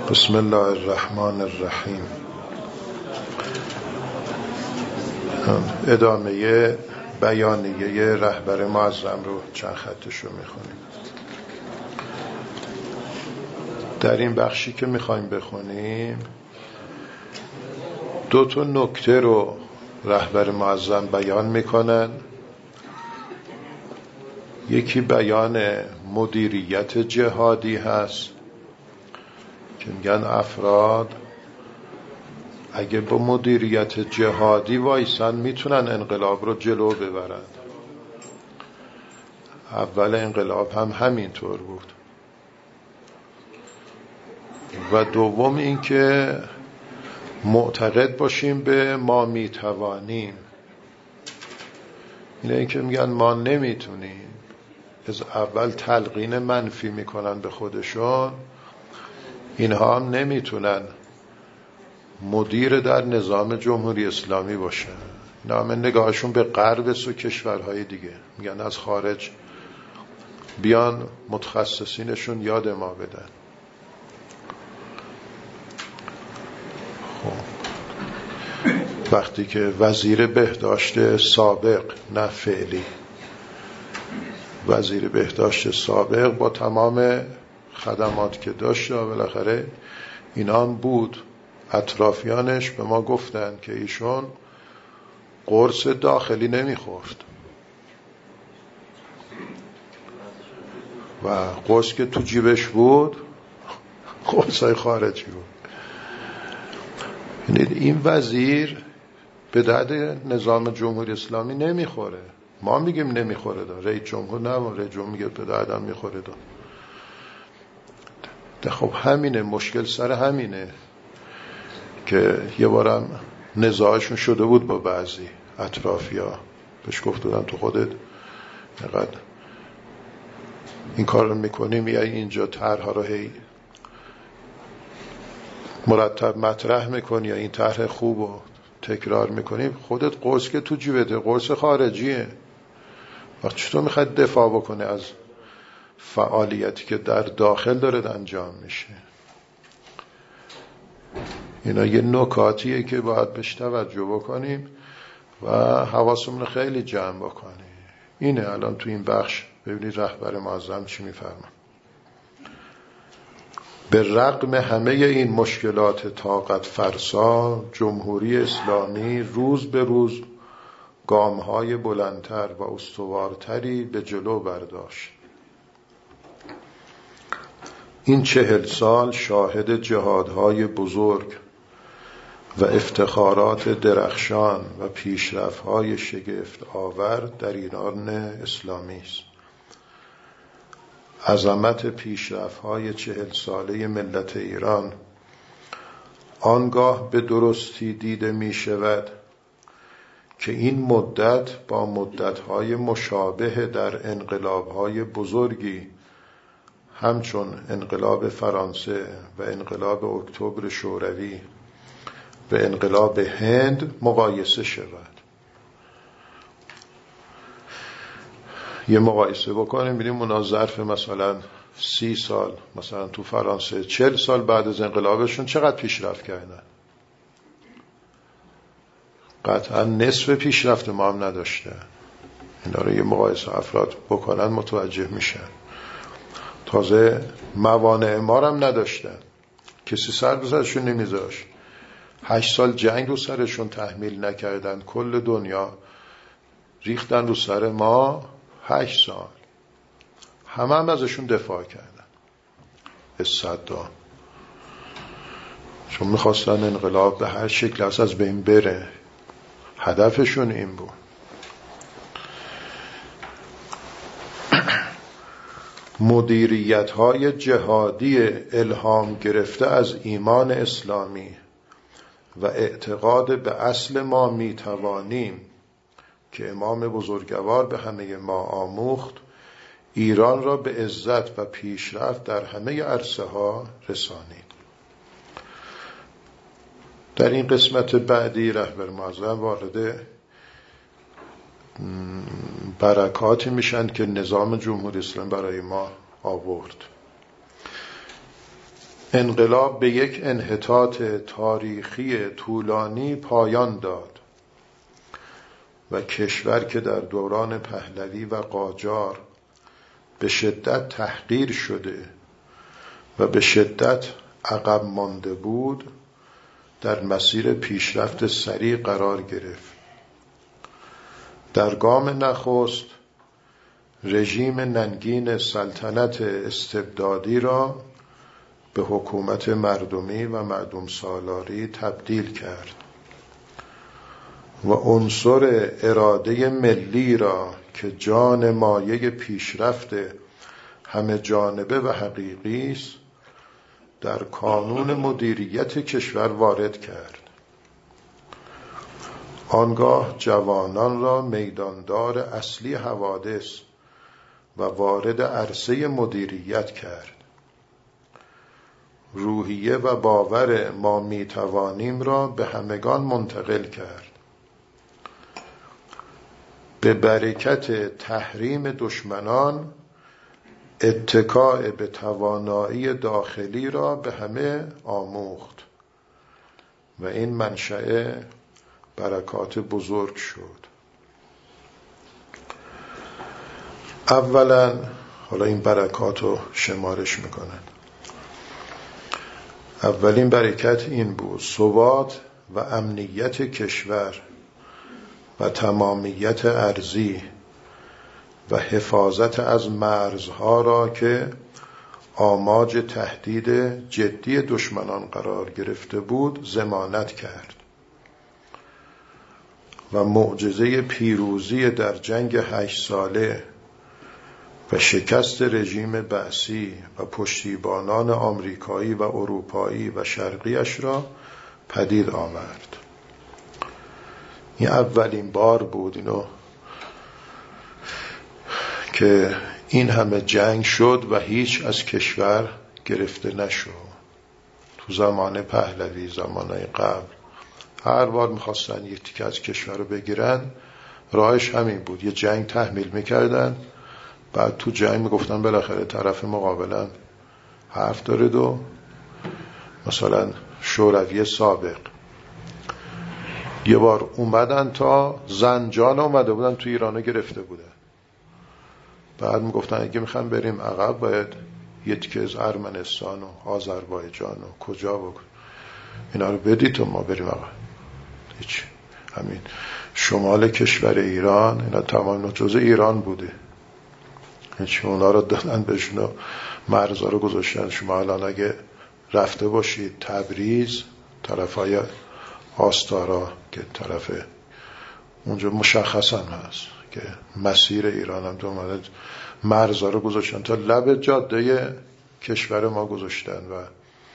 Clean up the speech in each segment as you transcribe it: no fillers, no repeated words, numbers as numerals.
بسم الله الرحمن الرحیم. ادامه بیانیه رهبر معظم رو چند خطش رو میخونیم. در این بخشی که میخوایم بخونیم دو تا نکته رو رهبر معظم بیان میکنن. یکی بیان مدیریت جهادی هست که میگن افراد اگه با مدیریت جهادی وایسن میتونن انقلاب رو جلو ببرن. اول انقلاب هم همینطور بود. و دوم این که معتقد باشیم به ما میتوانیم. اینه که میگن ما نمیتونیم. از اول تلقین منفی میکنن به خودشون. اینها هم نمیتونن مدیر در نظام جمهوری اسلامی باشن. اینا هم نگاهشون به غرب و کشورهای دیگه. میگن از خارج بیان متخصصینشون یاد ما بدن. وقتی که وزیر بهداشت سابق، نه فعلی، وزیر بهداشت سابق با تمام خدمات که داشت بالاخره اینا هم بود، اطرافیانش به ما گفتن که ایشون قرص داخلی نمیخورد و قرص که تو جیبش بود قرصای خارجی بود. این وزیر به درد نظام جمهوری اسلامی نمیخوره. ما میگیم نمیخوره دا. رئیس جمهور نه، رئیس جمهور میگه به دردم میخوره دا. خب همینه، مشکل سر همینه که یه بارم نزاعشون شده بود با بعضی اطرافیا. بهش گفت بودن تو خودت اینقدر این کار رو میکنی، میای اینجا طرح‌ها رو هی مرتب مطرح میکنی یا این طرح خوب رو تکرار میکنی، خودت قرص که تو جیبته قرص خارجیه. وقت چطور میخواد دفاع بکنه از فعالیتی که در داخل داره انجام میشه؟ اینا یه نکاتیه که باید بهش توجه بکنیم و حواسمون خیلی جمع بکنیم. اینه الان تو این بخش ببینید رهبر معظم چی میفرما. به رغم همه این مشکلات طاقت فرسا، جمهوری اسلامی روز به روز گام‌های بلندتر و استوارتری به جلو برداشت. این 40 سال شاهد جهادهای بزرگ و افتخارات درخشان و پیشرفت‌های شگفت آور در ایران اسلامی است. عظمت پیشرفت‌های 40 ساله ملت ایران آنگاه به درستی دیده می شود که این مدت با مدت‌های مشابه در انقلاب‌های بزرگی همچون انقلاب فرانسه و انقلاب اکتبر شوروی و انقلاب هند مقایسه شود. یه مقایسه بکنیم ببینیم اونا ظرف مثلا 30 سال، مثلا تو فرانسه 40 سال بعد از انقلابشون چقدر پیشرفت کردن. قطعا نصف پیشرفت ما هم نداشته. اینا رو یه مقایسه افراد بکنن متوجه میشن. تازه موانع ما هم نداشتن، کسی سر رو سرشون نمیذاشت. 8 سال جنگ رو سرشون تحمیل نکردن، کل دنیا ریختن رو سر ما. 8 سال همه ازشون دفاع کردن. صدام چون میخواستن انقلاب به هر شکل از بین بره، هدفشون این بود. مدیریت‌های جهادی الهام گرفته از ایمان اسلامی و اعتقاد به اصل ما میتوانیم که امام بزرگوار به همه ما آموخت، ایران را به عزت و پیشرفت در همه عرصه ها رسانید. در این قسمت بعدی رهبر معظم وارد برکاتی میشن که نظام جمهوری اسلامی برای ما آورد. انقلاب به یک انحطاط تاریخی طولانی پایان داد و کشور که در دوران پهلوی و قاجار به شدت تحقیر شده و به شدت عقب مانده بود، در مسیر پیشرفت سریع قرار گرفت. در گام نخست رژیم ننگین سلطنت استبدادی را به حکومت مردمی و مردم سالاری تبدیل کرد و عنصر اراده ملی را که جان مایه پیشرفت همه جانبه و حقیقی است در کانون مدیریت کشور وارد کرد. آنگاه جوانان را میداندار اصلی حوادث و وارد عرصه مدیریت کرد. روحیه و باور ما میتوانیم را به همگان منتقل کرد. به برکت تحریم دشمنان اتکاء به توانایی داخلی را به همه آموخت و این منشأ برکات بزرگ شد. اولا، حالا این برکات رو شمارش میکنن. اولین برکت این بود: ثبات و امنیت کشور و تمامیت ارضی و حفاظت از مرزها را که آماج تهدید جدی دشمنان قرار گرفته بود ضمانت کرد و معجزه پیروزی در جنگ 8 ساله و شکست رژیم بعثی و پشتیبانان آمریکایی و اروپایی و شرقیش را پدید آورد. این اولین بار بود اینو که این همه جنگ شد و هیچ از کشور گرفته نشد. تو زمان پهلوی، زمانهای قبل، هر بار میخواستن یک تیکه از کشور رو بگیرن، راهش همین بود: یه جنگ تحمیل میکردن، بعد تو جنگ میگفتن بالاخره طرف مقابلم حرف داره و مثلا شوروی سابق یه بار اومدن تا زنجان اومده بودن تو ایرانو گرفته بودن، بعد میگفتن اگه میخوام بریم عقب باید یه تیکه از ارمنستان و آذربایجان و کجا بکن اینا رو بدید تا ما بریم عقب. هیچ، همین شمال کشور ایران اینا تمام جزء ایران بوده، هیچ، اونا رو دادن بهشون، مرزا رو گذاشتن. شما الان اگه رفته باشید تبریز، طرفای آستارا که طرف اونجا مشخصا هست که مسیر ایران هم تو اومده، مرزا رو گذاشتن تا لب جاده کشور ما گذاشتن و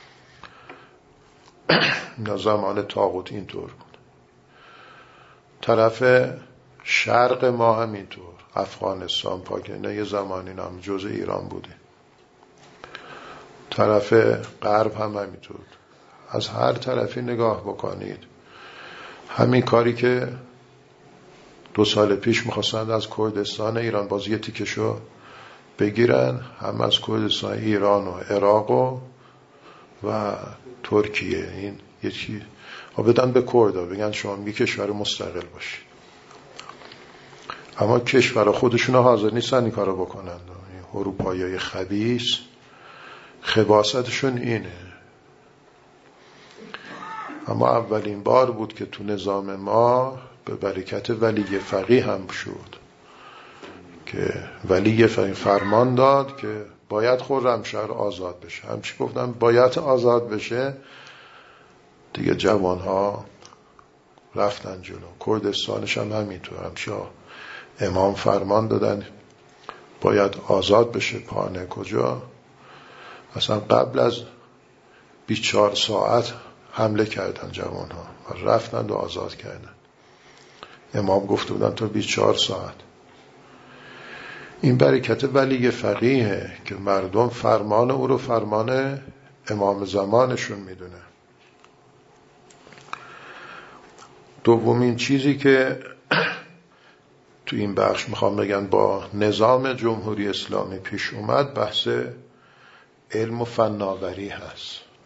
زمان طاغوت اینطور بود. طرف شرق ما هم اینطور، افغانستان، پاکستان، یه زمانی هم جزء ایران بوده. طرف غرب هم همینطور. از هر طرفی نگاه بکنید همین کاری که 2 سال پیش می‌خواستند از کردستان ایران باز یه تیکشو بگیرن، هم از کردستان ایران و عراق و ترکیه، این یکی بدن به کردا، بگن شما یک کشور مستقل باشید. اما کشور خودشون حاضر نیستن این کارو بکنن. اروپاییای خبیث خباثتشون اینه. اما اولین بار بود که تو نظام ما به برکت ولی فقیه هم شد که ولی فقیه فرمان داد که باید خرمشهر آزاد بشه. همچی گفتن باید آزاد بشه دیگه، جوانها رفتن جلو. کردستانش هم همینطور، همچی امام فرمان دادن باید آزاد بشه. پانه کجا؟ اصلا قبل از 24 ساعت حمله کردن جوانها و رفتن و آزاد کردن. امام گفته بودن تا 24 ساعت. این برکت ولی فقیه که مردم فرمان او رو فرمان امام زمانشون میدونه. دومین چیزی که تو این بخش میخوام بگم با نظام جمهوری اسلامی پیش اومد، بحث علم و فناوری هست.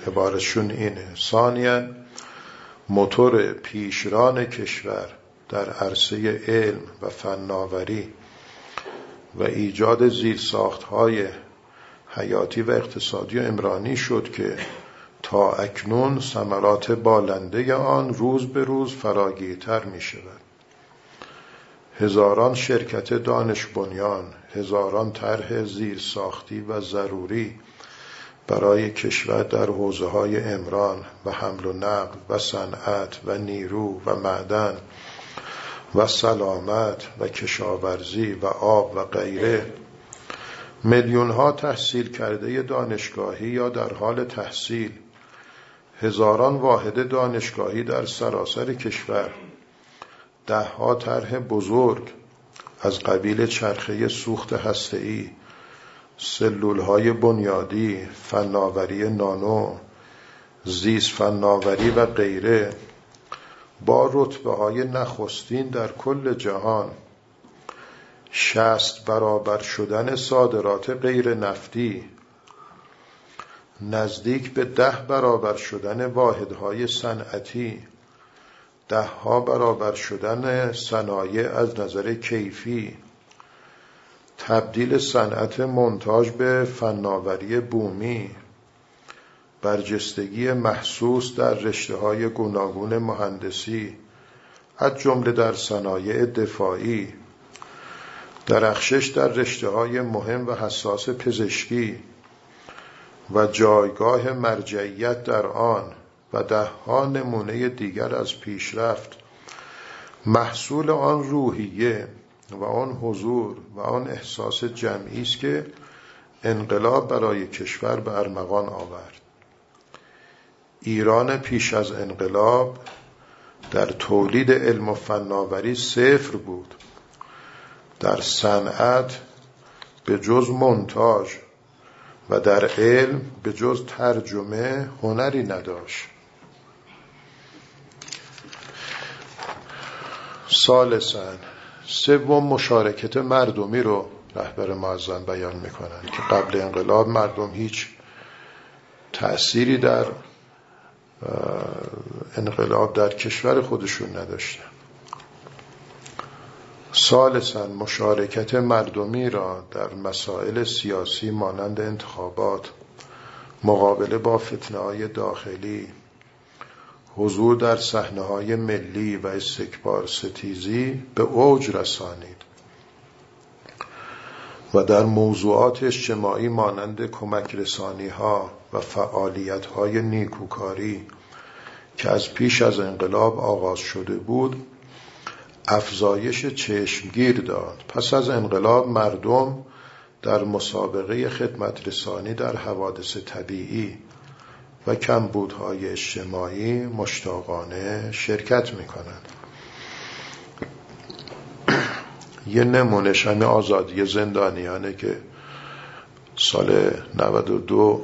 عبارتشون اینه. ثانیاً موتور پیشران کشور در عرصه علم و فناوری و ایجاد زیرساخت‌های حیاتی و اقتصادی و عمرانی شد که تا اکنون ثمرات بالنده آن روز به روز فراگیرتر می شود. هزاران شرکت دانش بنیان، هزاران طرح زیرساختی و ضروری برای کشور در حوزه‌های عمران و حمل و نقل و صنعت و نیرو و معدن و سلامت و کشاورزی و آب و غیره، میلیون‌ها تحصیل کرده دانشگاهی یا در حال تحصیل، هزاران واحد دانشگاهی در سراسر کشور، ده‌ها طرح بزرگ از قبیل چرخه سوخت هسته‌ای، سلول‌های بنیادی، فناوری نانو، زیست فناوری و غیره با رتبه‌های نخستین در کل جهان، 60 برابر شدن صادرات غیر نفتی، نزدیک به 10 برابر شدن واحدهای صنعتی، 10 برابر شدن صنایع از نظر کیفی، تبدیل صنعت مونتاژ به فناوری بومی، برجستگی محسوس در رشته‌های گوناگون مهندسی از جمله در صنایع دفاعی، درخشش در رشته‌های مهم و حساس پزشکی و جایگاه مرجعیت در آن و 10 نمونه دیگر از پیشرفت، محصول آن روحیه و آن حضور و آن احساس جمعی است که انقلاب برای کشور به ارمغان آورد. ایران پیش از انقلاب در تولید علم و فناوری صفر بود. در صنعت به جز مونتاژ و در علم به جز ترجمه هنری نداشت. ثالثاً، سوم مشارکت مردمی رو رهبر معظم بیان میکنن که قبل انقلاب مردم هیچ تأثیری در انقلاب در کشور خودشون نداشتن. ثالثاً مشارکت مردمی را در مسائل سیاسی مانند انتخابات، مقابله با فتنه‌های داخلی، حضور در صحنه‌های ملی و استکبار ستیزی به اوج رسانید و در موضوعات اجتماعی مانند کمک رسانی‌ها و فعالیت‌های نیکوکاری که از پیش از انقلاب آغاز شده بود افزایش چشمگیر داد. پس از انقلاب مردم در مسابقه خدمت رسانی در حوادث طبیعی و کمبودهای اجتماعی مشتاقانه شرکت می‌کنند. یه نمونهش همین آزادی زندانیانه که سال 92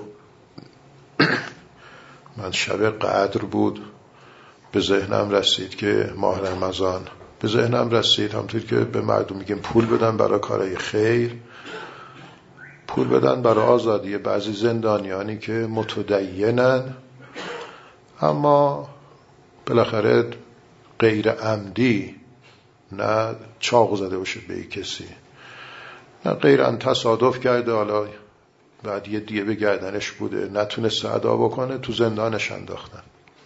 من شب قدر بود، به ذهنم رسید که ماه رمضان، به ذهنم رسید همونطور که به مردم میگیم پول بدن برای کارهای خیر، پول بدن برای آزادی بعضی زندانیانی که متدینن اما بالاخره غیر عمدی، نه چاق زده باشه به کسی، نه غیراً تصادف کرده، حالا بعد یه دیه به گردنش بوده نتونسته ادا بکنه، تو زندانش انداختن.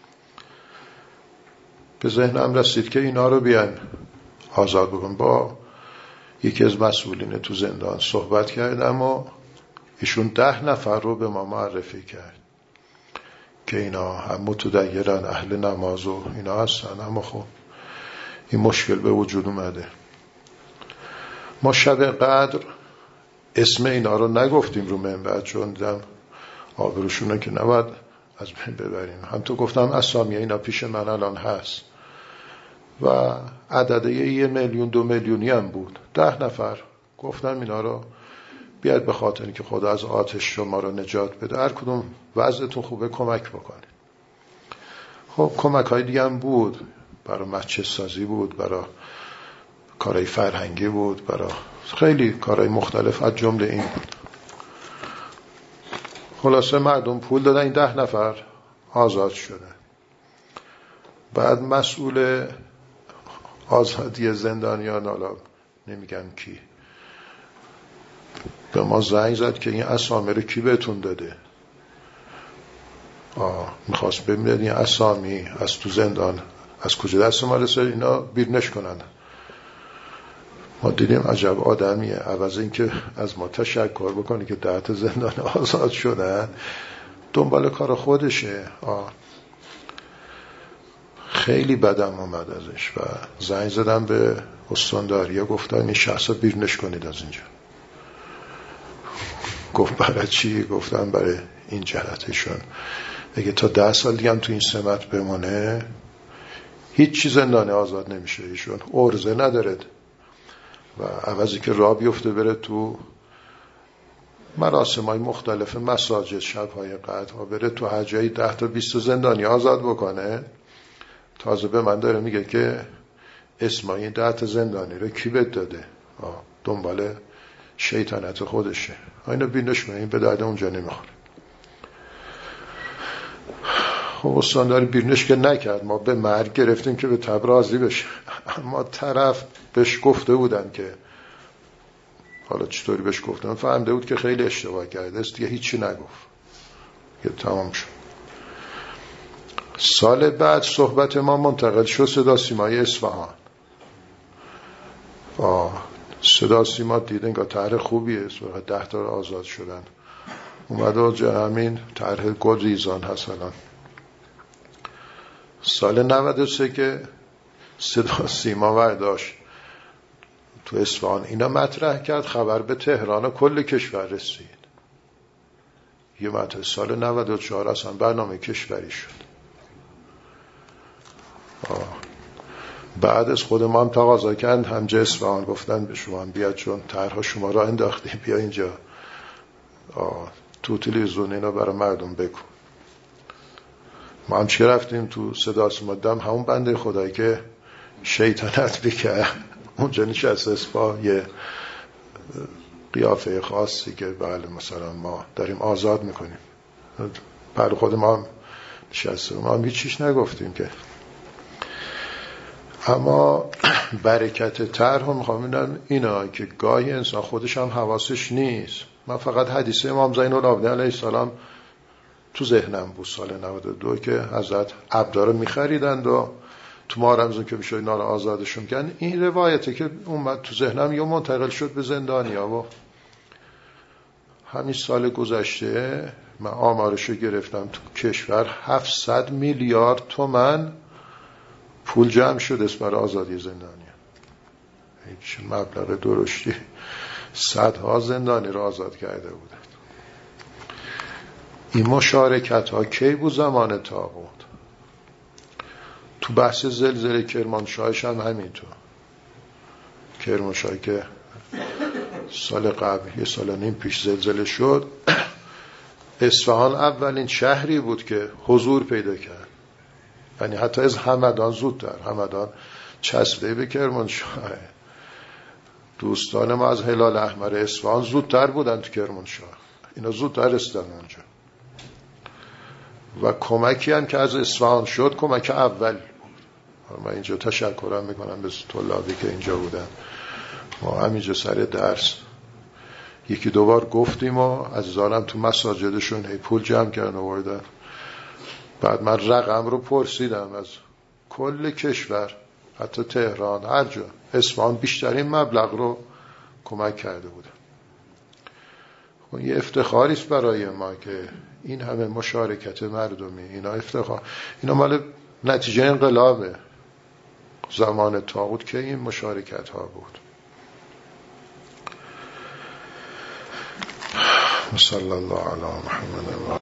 به ذهنم رسید که اینا رو بیان آزاد بکن. با یکی از مسئولین تو زندان صحبت کردم و ایشون 10 نفر رو به ما معرفی کرد که اینا هم متدینن، اهل نماز و اینا هستن، اما خب این مشکل به وجود اومده. ما شب قدر اسم اینا رو نگفتیم رو منبر، چون دیدم آبروشونه که نباید از بین ببریم. هم تو گفتم اسامی اینا پیش من الان هست و عدده 1 میلیون 2 میلیونی هم بود. 10 نفر گفتم اینا رو بیاید به خاطر اینکه خدا از آتش شما رو نجات بده، هر کدوم وضعتون خوبه کمک بکنید. خب کمک های دیگه هم بود، برای مسجد سازی بود، برای کارهای فرهنگی بود، برای خیلی کارهای مختلف از جمله این بود. خلاصه مردم پول دادن، این 10 نفر آزاد شده. بعد مسئول آزادی زندانیان، حالا نمیگم کی، به ما زنگ زد که این اسامی رو کی بهتون داده. میخواست ببینید این اسامی از تو زندان از کجا دست ما رسید، اینا بیرونش کنن. ما دیدیم عجب آدمیه، عوض این که از ما تشکر بکنه که 10 تا زندان آزاد شدن، دنبال کار خودشه. خیلی بدم اومد ازش و زنگ زدم به استانداریا، گفتن این شخص بیرونش کنید از اینجا. گفت برای چی؟ گفتم برای این جهتشون اگه تا 10 سال دیگه هم تو این سمت بمونه هیچ چیز زندانی آزاد نمیشه. ایشون عرضه ندارد و عوضی که راه بیفته بره تو مراسم‌های مختلف مساجد، شب‌های قدر ها بره تو هر جایی 10 تا 20 زندانی آزاد بکنه، تازه به من داره میگه که اسمای این 10 تا زندانی رو کی بهت داده. دنبال شیطنت خودشه. اینو بینش کنه، این به درد اونجا نمیخوره. خب استانداری بیرونش که نکرد، ما به مرگ گرفتیم که به تب راضی بشه. اما طرف بهش گفته بودن که، حالا چطوری بهش گفتن، فهمده بود که خیلی اشتباه کرده است، دیگه هیچی نگفت، که تمام شد. سال بعد صحبت ما منتقل شد صدا سیمای اصفهان. صدا سیما دیدن که طرح خوبیه، 10 تا آزاد شدن. اومد و جا همین طرح گلریزان هست الان. سال 93 که صدا سیما برداشت تو اصفهان اینا مطرح کرد، خبر به تهران و کل کشور رسید. یه مطرح سال 94 اصلا برنامه کشوری شد. بعد از خود ما هم تقاضا کردن، همجه اصفهان گفتن به شما هم بیاد، چون طرح شما را انداختی، بیا اینجا تو تلویزیون اینا برای مردم بگو. ما هم چه رفتیم تو صدا سیما، دم همون بنده خدایی که شیطنت بکرد اونجا نشست اسپا، یه قیافه خاصی که بله مثلا ما داریم آزاد میکنیم، برای خود ما هم نشسته، ما هم هیچیش نگفتیم که. اما برکت طرح میخوام ببینم اینا که گاهی انسان خودش هم حواسش نیست. من فقط حدیث امام زین العابدین علیه السلام تو ذهنم بود سال 92 که حضرت عبدا رو میخریدند و تو ماه رمضان که میشه اینا رو آزادشون کردن. این روایته که اومد تو ذهنم یا منتقل شد به زندانیا. و همین سال گذشته من آمارشو گرفتم، تو کشور 700 میلیارد تومان پول جمع شد اسم برای آزادی زندانیا. هیچ مبلغ درشتی، صدها زندانی رو آزاد کرده بودن. این مشارکت ها کی بود؟ زمان طاغوت. تو بحث زلزله کرمانشاهش هم همینطور. کرمانشاه که سال قبل، 1.5 سال پیش زلزله شد، اصفهان اولین شهری بود که حضور پیدا کرد. یعنی حتی از همدان زودتر. همدان چسبه به کرمانشاه. دوستان ما از هلال احمر اصفهان زودتر بودن تو کرمانشاه، اینا زودتر رسیدن اونجا. و کمکی هم که از اصفهان شد کمک اول بود. من اینجا تشکرم میکنم به طلابی که اینجا بودن. ما همینجا سر درس 1-2 بار گفتیم و عزیزانم تو مساجدشون پول جمع کردن آوردن. بعد من رقم رو پرسیدم از کل کشور، حتی تهران، هر جا، اصفهان بیشترین مبلغ رو کمک کرده بودن. خب یه افتخاری است برای ما که این همه مشارکت مردمی. اینا افتخار، اینا مال نتیجه انقلابه. زمان طاغوت که این مشارکت ها بود. صلی الله علی محمد.